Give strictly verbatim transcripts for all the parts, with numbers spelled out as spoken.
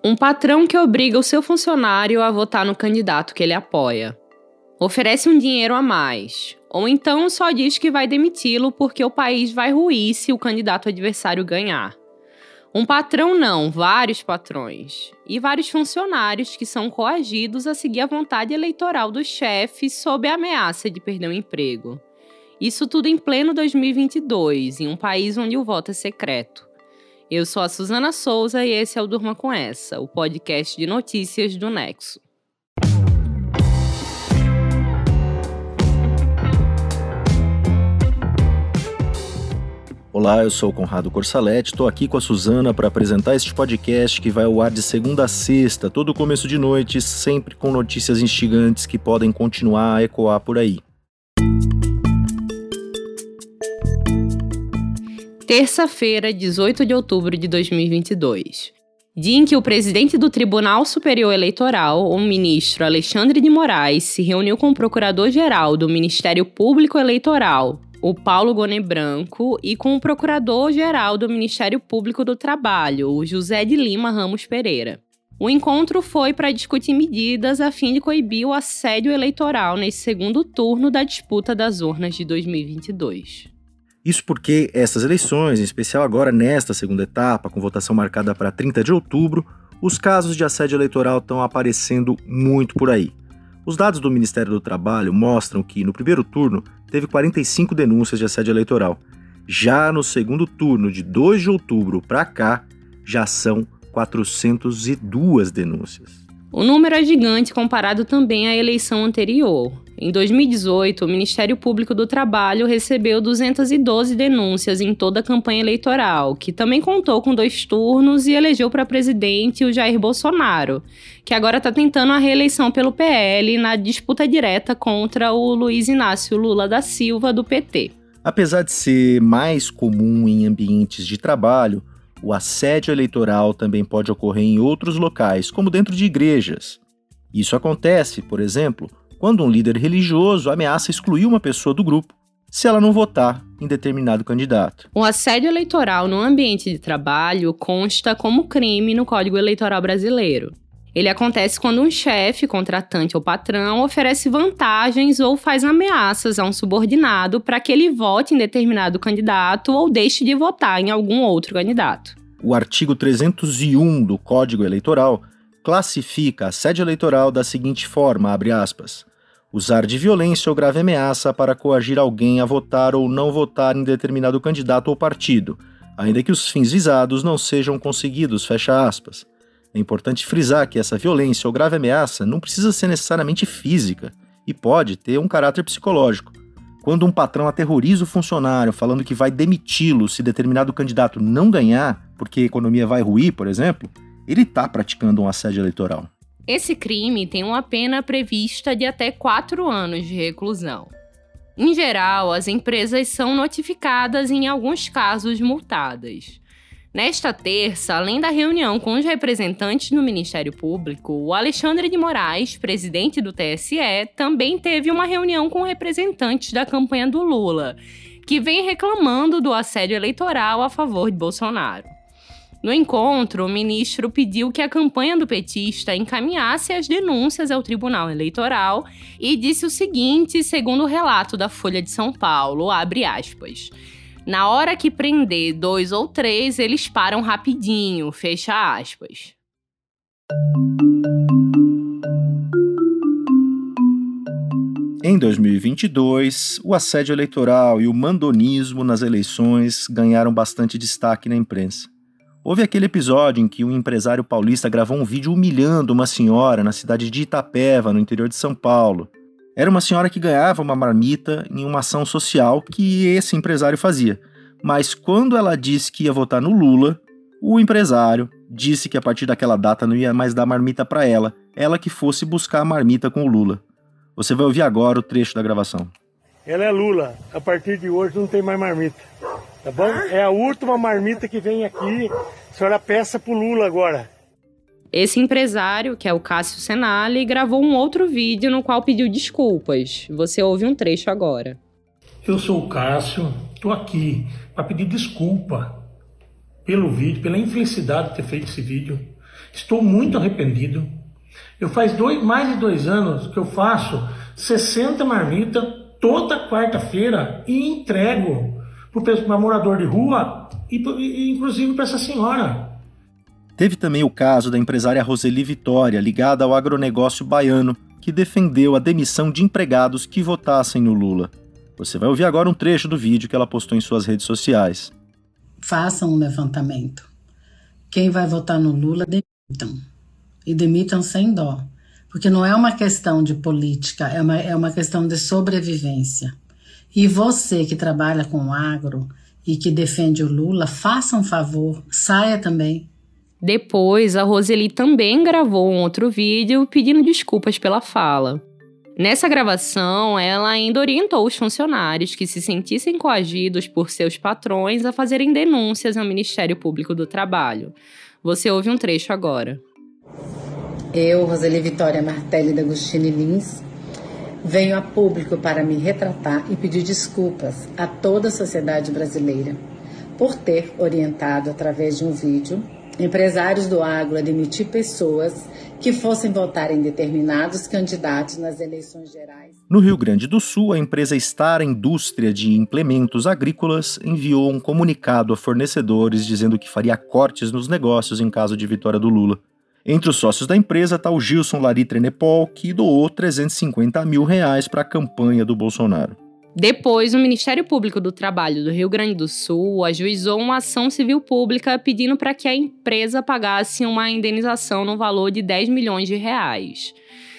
Um patrão que obriga o seu funcionário a votar no candidato que ele apoia. Oferece um dinheiro a mais. Ou então só diz que vai demiti-lo porque o país vai ruir se o candidato adversário ganhar. Um patrão não, vários patrões. E vários funcionários que são coagidos a seguir a vontade eleitoral do chefe sob a ameaça de perder o emprego. Isso tudo em pleno dois mil e vinte e dois, em um país onde o voto é secreto. Eu sou a Suzana Souza e esse é o Durma Com Essa, o podcast de notícias do Nexo. Olá, eu sou o Conrado Corsaletti, estou aqui com a Suzana para apresentar este podcast que vai ao ar de segunda a sexta, todo começo de noite, sempre com notícias instigantes que podem continuar a ecoar por aí. Terça-feira, dezoito de outubro de dois mil e vinte e dois. Dia em que o presidente do Tribunal Superior Eleitoral, o ministro Alexandre de Moraes, se reuniu com o procurador-geral do Ministério Público Eleitoral, o Paulo Gonet Branco, e com o procurador-geral do Ministério Público do Trabalho, o José de Lima Ramos Pereira. O encontro foi para discutir medidas a fim de coibir o assédio eleitoral nesse segundo turno da disputa das urnas de dois mil e vinte e dois. Isso porque essas eleições, em especial agora nesta segunda etapa, com votação marcada para trinta de outubro, os casos de assédio eleitoral estão aparecendo muito por aí. Os dados do Ministério do Trabalho mostram que, no primeiro turno, teve quarenta e cinco denúncias de assédio eleitoral. Já no segundo turno, de dois de outubro para cá, já são quatrocentas e duas denúncias. O número é gigante comparado também à eleição anterior. Em dois mil e dezoito, o Ministério Público do Trabalho recebeu duzentas e doze denúncias em toda a campanha eleitoral, que também contou com dois turnos e elegeu para presidente o Jair Bolsonaro, que agora está tentando a reeleição pelo P L na disputa direta contra o Luiz Inácio Lula da Silva, do P T. Apesar de ser mais comum em ambientes de trabalho, o assédio eleitoral também pode ocorrer em outros locais, como dentro de igrejas. Isso acontece, por exemplo, quando um líder religioso ameaça excluir uma pessoa do grupo se ela não votar em determinado candidato. O assédio eleitoral no ambiente de trabalho consta como crime no Código Eleitoral brasileiro. Ele acontece quando um chefe, contratante ou patrão oferece vantagens ou faz ameaças a um subordinado para que ele vote em determinado candidato ou deixe de votar em algum outro candidato. O artigo trezentos e um do Código Eleitoral classifica assédio eleitoral da seguinte forma, abre aspas, usar de violência ou grave ameaça para coagir alguém a votar ou não votar em determinado candidato ou partido, ainda que os fins visados não sejam conseguidos, fecha aspas. É importante frisar que essa violência ou grave ameaça não precisa ser necessariamente física e pode ter um caráter psicológico. Quando um patrão aterroriza o funcionário falando que vai demiti-lo se determinado candidato não ganhar, porque a economia vai ruir, por exemplo, ele está praticando um assédio eleitoral. Esse crime tem uma pena prevista de até quatro anos de reclusão. Em geral, as empresas são notificadas e, em alguns casos, multadas. Nesta terça, além da reunião com os representantes do Ministério Público, o Alexandre de Moraes, presidente do T S E, também teve uma reunião com representantes da campanha do Lula, que vem reclamando do assédio eleitoral a favor de Bolsonaro. No encontro, o ministro pediu que a campanha do petista encaminhasse as denúncias ao Tribunal Eleitoral e disse o seguinte, segundo o relato da Folha de São Paulo, abre aspas, na hora que prender dois ou três, eles param rapidinho, fecha aspas. Em dois mil e vinte e dois, o assédio eleitoral e o mandonismo nas eleições ganharam bastante destaque na imprensa. Houve aquele episódio em que um empresário paulista gravou um vídeo humilhando uma senhora na cidade de Itapeva, no interior de São Paulo. Era uma senhora que ganhava uma marmita em uma ação social que esse empresário fazia. Mas quando ela disse que ia votar no Lula, o empresário disse que a partir daquela data não ia mais dar marmita para ela, ela que fosse buscar a marmita com o Lula. Você vai ouvir agora o trecho da gravação. Ela é Lula, a partir de hoje não tem mais marmita, tá bom? É a última marmita que vem aqui, a senhora peça pro Lula agora. Esse empresário, que é o Cássio Senali, gravou um outro vídeo no qual pediu desculpas. Você ouve um trecho agora. Eu sou o Cássio, estou aqui para pedir desculpa pelo vídeo, pela infelicidade de ter feito esse vídeo. Estou muito arrependido. Eu faz dois, mais de dois anos que eu faço sessenta marmitas toda quarta-feira e entrego para morador de rua e, e inclusive para essa senhora. Teve também o caso da empresária Roseli Vitória, ligada ao agronegócio baiano, que defendeu a demissão de empregados que votassem no Lula. Você vai ouvir agora um trecho do vídeo que ela postou em suas redes sociais. Façam um levantamento. Quem vai votar no Lula, demitam. E demitam sem dó. Porque não é uma questão de política, é uma, é uma questão de sobrevivência. E você que trabalha com o agro e que defende o Lula, faça um favor, saia também. Depois, a Roseli também gravou um outro vídeo pedindo desculpas pela fala. Nessa gravação, ela ainda orientou os funcionários que se sentissem coagidos por seus patrões a fazerem denúncias ao Ministério Público do Trabalho. Você ouve um trecho agora. Eu, Roseli Vitória Martelli D'Agostini Lins, venho a público para me retratar e pedir desculpas a toda a sociedade brasileira por ter orientado, através de um vídeo, empresários do agro a demitir pessoas que fossem votar em determinados candidatos nas eleições gerais. No Rio Grande do Sul, a empresa Stara Indústria de Implementos Agrícolas enviou um comunicado a fornecedores dizendo que faria cortes nos negócios em caso de vitória do Lula. Entre os sócios da empresa está o Gilson Lari Trenepol, que doou trezentos e cinquenta mil reais para a campanha do Bolsonaro. Depois, o Ministério Público do Trabalho do Rio Grande do Sul ajuizou uma ação civil pública pedindo para que a empresa pagasse uma indenização no valor de dez milhões de reais.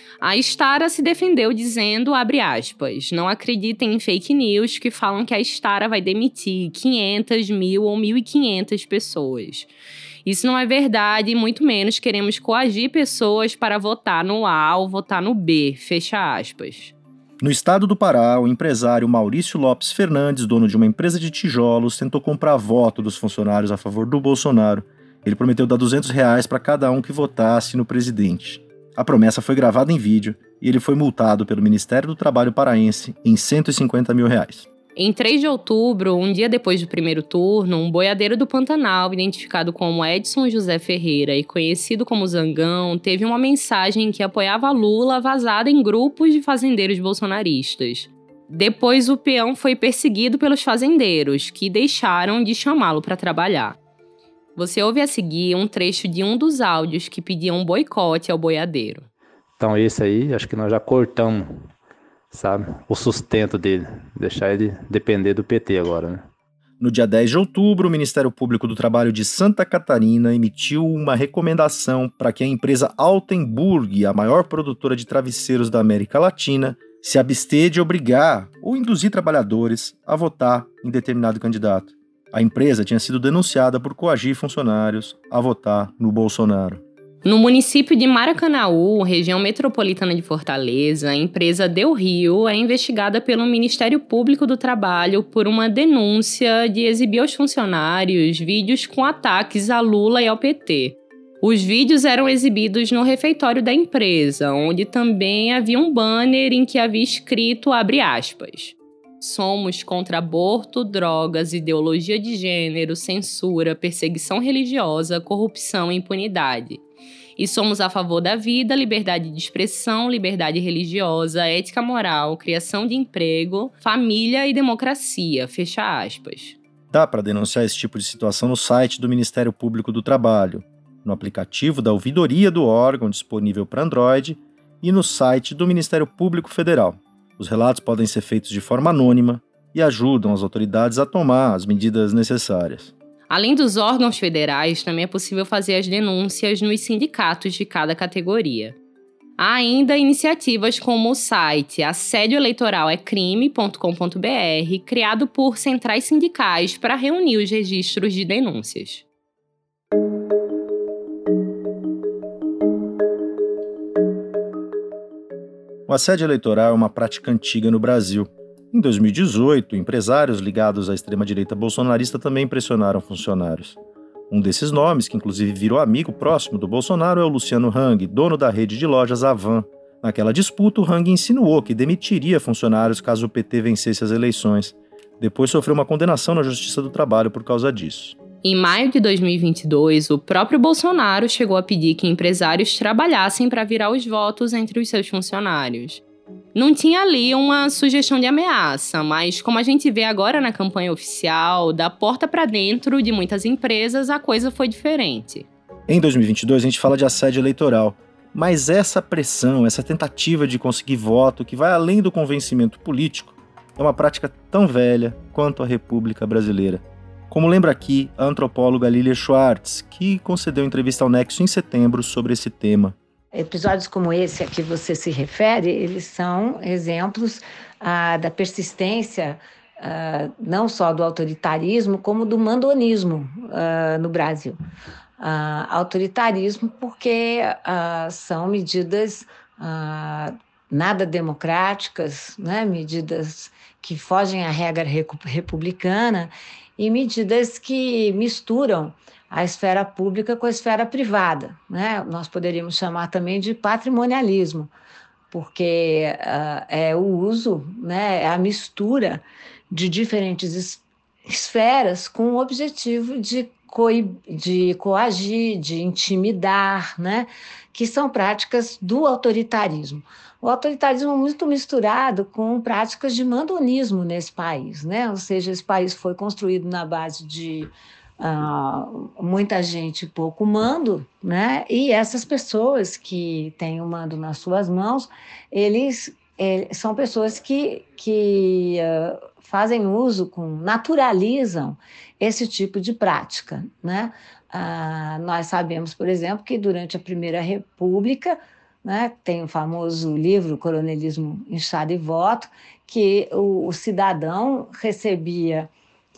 A Stara se defendeu dizendo, abre aspas, não acreditem em fake news que falam que a Stara vai demitir quinhentas, mil ou mil e quinhentas pessoas. Isso não é verdade e muito menos queremos coagir pessoas para votar no A ou votar no B, fecha aspas. No estado do Pará, o empresário Maurício Lopes Fernandes, dono de uma empresa de tijolos, tentou comprar voto dos funcionários a favor do Bolsonaro. Ele prometeu dar duzentos reais para cada um que votasse no presidente. A promessa foi gravada em vídeo e ele foi multado pelo Ministério do Trabalho paraense em cento e cinquenta mil reais. Em três de outubro, um dia depois do primeiro turno, um boiadeiro do Pantanal, identificado como Edson José Ferreira e conhecido como Zangão, teve uma mensagem que apoiava Lula vazada em grupos de fazendeiros bolsonaristas. Depois, o peão foi perseguido pelos fazendeiros, que deixaram de chamá-lo para trabalhar. Você ouve a seguir um trecho de um dos áudios que pediam um boicote ao boiadeiro. Então esse aí, acho que nós já cortamos, sabe, o sustento dele, deixar ele depender do P T agora, né? No dia dez de outubro, o Ministério Público do Trabalho de Santa Catarina emitiu uma recomendação para que a empresa Altenburg, a maior produtora de travesseiros da América Latina, se abster de obrigar ou induzir trabalhadores a votar em determinado candidato. A empresa tinha sido denunciada por coagir funcionários a votar no Bolsonaro. No município de Maracanaú, região metropolitana de Fortaleza, a empresa Del Rio é investigada pelo Ministério Público do Trabalho por uma denúncia de exibir aos funcionários vídeos com ataques a Lula e ao P T. Os vídeos eram exibidos no refeitório da empresa, onde também havia um banner em que havia escrito, abre aspas, somos contra aborto, drogas, ideologia de gênero, censura, perseguição religiosa, corrupção e impunidade. E somos a favor da vida, liberdade de expressão, liberdade religiosa, ética moral, criação de emprego, família e democracia, fecha aspas. Dá para denunciar esse tipo de situação no site do Ministério Público do Trabalho, no aplicativo da ouvidoria do órgão disponível para Android e no site do Ministério Público Federal. Os relatos podem ser feitos de forma anônima e ajudam as autoridades a tomar as medidas necessárias. Além dos órgãos federais, também é possível fazer as denúncias nos sindicatos de cada categoria. Há ainda iniciativas como o site assédio eleitoral é crime ponto com ponto b r, criado por centrais sindicais para reunir os registros de denúncias. O assédio eleitoral é uma prática antiga no Brasil. Em dois mil e dezoito, empresários ligados à extrema-direita bolsonarista também pressionaram funcionários. Um desses nomes, que inclusive virou amigo próximo do Bolsonaro, é o Luciano Hang, dono da rede de lojas Avan. Naquela disputa, o Hang insinuou que demitiria funcionários caso o P T vencesse as eleições. Depois sofreu uma condenação na Justiça do Trabalho por causa disso. Em maio de dois mil e vinte e dois, o próprio Bolsonaro chegou a pedir que empresários trabalhassem para virar os votos entre os seus funcionários. Não tinha ali uma sugestão de ameaça, mas como a gente vê agora na campanha oficial, da porta para dentro de muitas empresas, a coisa foi diferente. Em dois mil e vinte e dois, a gente fala de assédio eleitoral, mas essa pressão, essa tentativa de conseguir voto que vai além do convencimento político, é uma prática tão velha quanto a República Brasileira. Como lembra aqui a antropóloga Lilia Schwartz, que concedeu entrevista ao Nexo em setembro sobre esse tema. Episódios como esse a que você se refere, eles são exemplos ah, da persistência ah, não só do autoritarismo, como do mandonismo ah, no Brasil. Ah, autoritarismo porque ah, são medidas ah, nada democráticas, né? Medidas que fogem à regra republicana e medidas que misturam a esfera pública com a esfera privada, né? Nós poderíamos chamar também de patrimonialismo, porque uh, é o uso, né, é a mistura de diferentes es- esferas com o objetivo de, coi- de coagir, de intimidar, né, que são práticas do autoritarismo. O autoritarismo é muito misturado com práticas de mandonismo nesse país, né? Ou seja, esse país foi construído na base de Uh, muita gente e pouco mando, né? E essas pessoas que têm o mando nas suas mãos, eles, eles são pessoas que, que uh, fazem uso, com, naturalizam esse tipo de prática, né? Uh, nós sabemos, por exemplo, que durante a Primeira República, né, tem o famoso livro Coronelismo, Inchado e Voto, que o, o cidadão recebia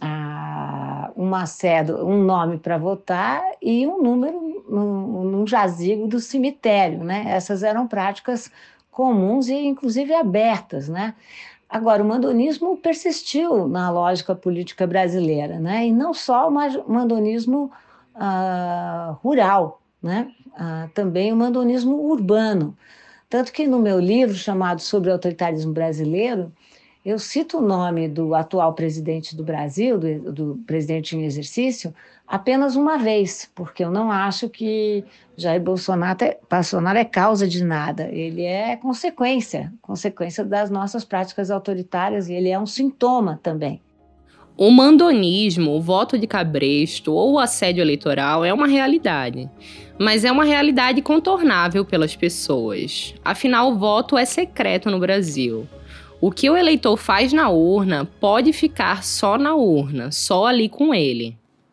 Ah, uma cédula, um nome para votar e um número num, num jazigo do cemitério, né? Essas eram práticas comuns e inclusive abertas, né? Agora, o mandonismo persistiu na lógica política brasileira, né? E não só o mandonismo ah, rural, né? Ah, também o mandonismo urbano. Tanto que no meu livro chamado Sobre o Autoritarismo Brasileiro, eu cito o nome do atual presidente do Brasil, do, do presidente em exercício, apenas uma vez, porque eu não acho que Jair Bolsonaro é, Bolsonaro é causa de nada. Ele é consequência, consequência das nossas práticas autoritárias, e ele é um sintoma também. O mandonismo, o voto de cabresto ou o assédio eleitoral é uma realidade, mas é uma realidade contornável pelas pessoas. Afinal, o voto é secreto no Brasil. O que o eleitor faz na urna pode ficar só na urna, só ali com ele.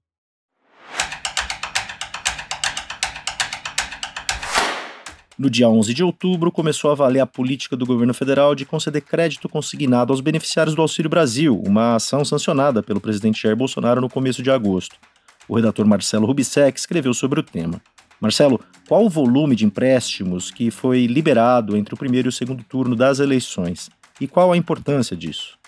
No dia onze de outubro, começou a valer a política do governo federal de conceder crédito consignado aos beneficiários do Auxílio Brasil, uma ação sancionada pelo presidente Jair Bolsonaro no começo de agosto. O redator Marcelo Rubissec escreveu sobre o tema. Marcelo, qual o volume de empréstimos que foi liberado entre o primeiro e o segundo turno das eleições? E qual a importância disso?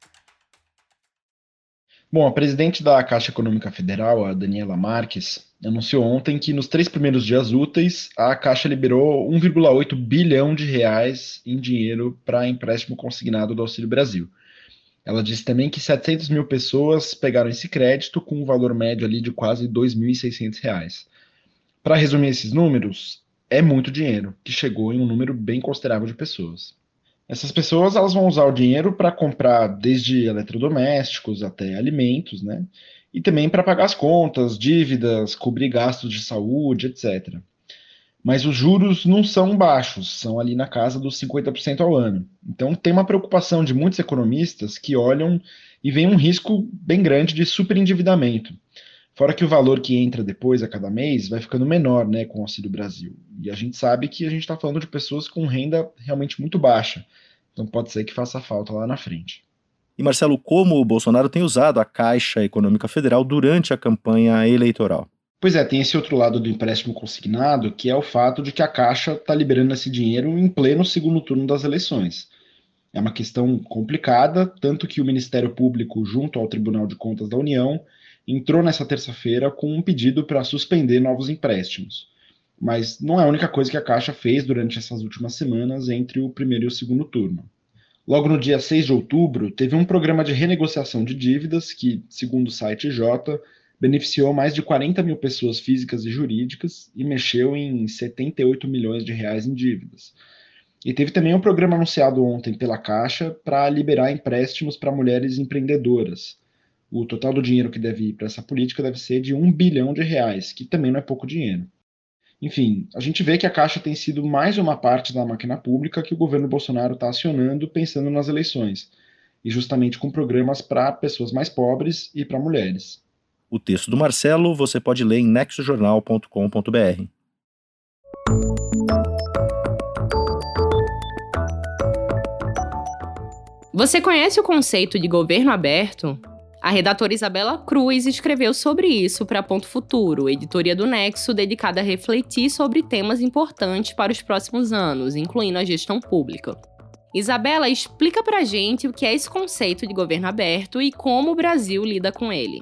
Bom, a presidente da Caixa Econômica Federal, a Daniela Marques, anunciou ontem que nos três primeiros dias úteis a Caixa liberou um vírgula oito bilhão de reais em dinheiro para empréstimo consignado do Auxílio Brasil. Ela disse também que setecentas mil pessoas pegaram esse crédito com um valor médio ali de quase dois mil e seiscentos reais. Para resumir esses números, é muito dinheiro, que chegou em um número bem considerável de pessoas. Essas pessoas elas vão usar o dinheiro para comprar desde eletrodomésticos até alimentos, né? E também para pagar as contas, dívidas, cobrir gastos de saúde, etcétera. Mas os juros não são baixos, são ali na casa dos cinquenta por cento ao ano. Então tem uma preocupação de muitos economistas que olham e veem um risco bem grande de superendividamento. Fora que o valor que entra depois a cada mês vai ficando menor, né, com o Auxílio Brasil. E a gente sabe que a gente está falando de pessoas com renda realmente muito baixa. Então pode ser que faça falta lá na frente. E Marcelo, como o Bolsonaro tem usado a Caixa Econômica Federal durante a campanha eleitoral? Pois é, tem esse outro lado do empréstimo consignado, que é o fato de que a Caixa está liberando esse dinheiro em pleno segundo turno das eleições. É uma questão complicada, tanto que o Ministério Público, junto ao Tribunal de Contas da União, entrou nessa terça-feira com um pedido para suspender novos empréstimos. Mas não é a única coisa que a Caixa fez durante essas últimas semanas entre o primeiro e o segundo turno. Logo no dia seis de outubro, teve um programa de renegociação de dívidas que, segundo o site J, beneficiou mais de quarenta mil pessoas físicas e jurídicas e mexeu em setenta e oito milhões de reais em dívidas. E teve também um programa anunciado ontem pela Caixa para liberar empréstimos para mulheres empreendedoras. O total do dinheiro que deve ir para essa política deve ser de um bilhão de reais, que também não é pouco dinheiro. Enfim, a gente vê que a Caixa tem sido mais uma parte da máquina pública que o governo Bolsonaro está acionando pensando nas eleições, e justamente com programas para pessoas mais pobres e para mulheres. O texto do Marcelo você pode ler em nexo jornal ponto com ponto b r. Você conhece o conceito de governo aberto? A redatora Isabela Cruz escreveu sobre isso para Ponto Futuro, editoria do Nexo dedicada a refletir sobre temas importantes para os próximos anos, incluindo a gestão pública. Isabela explica pra gente o que é esse conceito de governo aberto e como o Brasil lida com ele.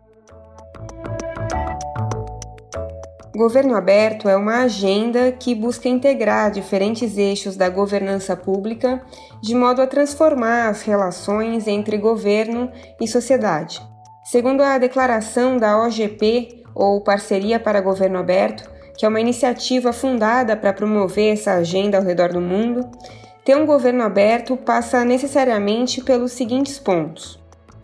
Governo aberto é uma agenda que busca integrar diferentes eixos da governança pública de modo a transformar as relações entre governo e sociedade. Segundo a declaração da O G P, ou Parceria para Governo Aberto, que é uma iniciativa fundada para promover essa agenda ao redor do mundo, ter um governo aberto passa necessariamente pelos seguintes pontos: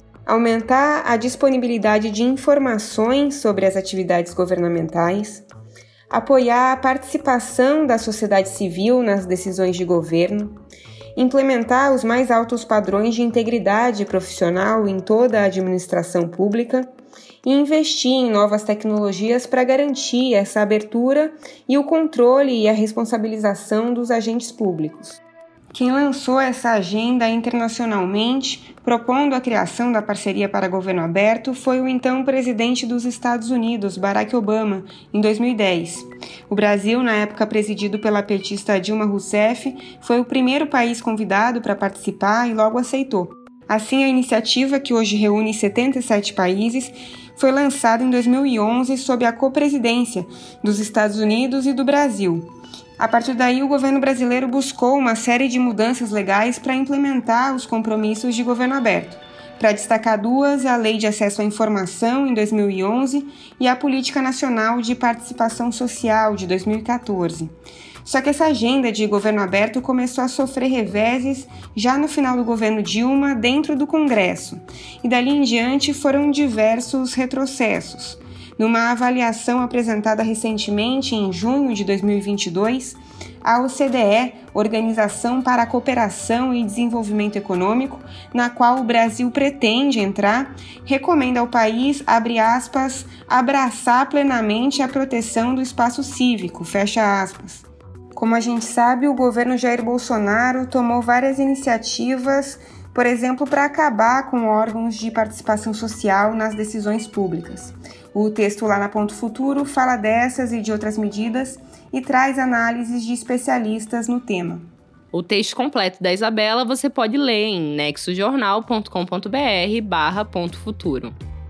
aumentar a disponibilidade de informações sobre as atividades governamentais, apoiar a participação da sociedade civil nas decisões de governo, implementar os mais altos padrões de integridade profissional em toda a administração pública e investir em novas tecnologias para garantir essa abertura e o controle e a responsabilização dos agentes públicos. Quem lançou essa agenda internacionalmente, propondo a criação da Parceria para Governo Aberto, foi o então presidente dos Estados Unidos, Barack Obama, em dois mil e dez. O Brasil, na época presidido pela petista Dilma Rousseff, foi o primeiro país convidado para participar e logo aceitou. Assim, a iniciativa, que hoje reúne setenta e sete países, foi lançada em dois mil e onze sob a copresidência dos Estados Unidos e do Brasil. A partir daí, o governo brasileiro buscou uma série de mudanças legais para implementar os compromissos de governo aberto. Para destacar duas, a Lei de Acesso à Informação, em dois mil e onze, e a Política Nacional de Participação Social, de dois mil e quatorze. Só que essa agenda de governo aberto começou a sofrer reveses já no final do governo Dilma dentro do Congresso, e dali em diante foram diversos retrocessos. Numa avaliação apresentada recentemente, em junho de dois mil e vinte e dois, a O C D E, Organização para a Cooperação e Desenvolvimento Econômico, na qual o Brasil pretende entrar, recomenda ao país, abre aspas, abraçar plenamente a proteção do espaço cívico, fecha aspas. Como a gente sabe, o governo Jair Bolsonaro tomou várias iniciativas, por exemplo, para acabar com órgãos de participação social nas decisões públicas. O texto lá na Ponto Futuro fala dessas e de outras medidas e traz análises de especialistas no tema. O texto completo da Isabela você pode ler em nexo jornal ponto com ponto b r barra ponto futuro.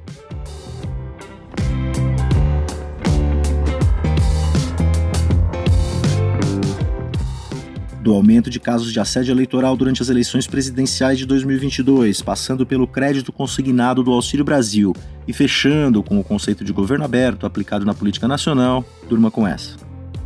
Do aumento de casos de assédio eleitoral durante as eleições presidenciais de dois mil e vinte e dois, passando pelo crédito consignado do Auxílio Brasil e fechando com o conceito de governo aberto aplicado na política nacional, durma com essa.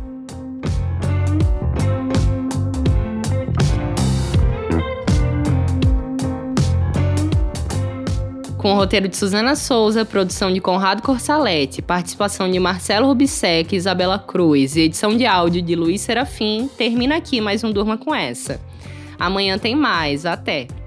Com o roteiro de Suzana Souza, produção de Conrado Corsaletti, participação de Marcelo Rubissec e Isabela Cruz e edição de áudio de Luiz Serafim, termina aqui mais um Durma com Essa. Amanhã tem mais, até!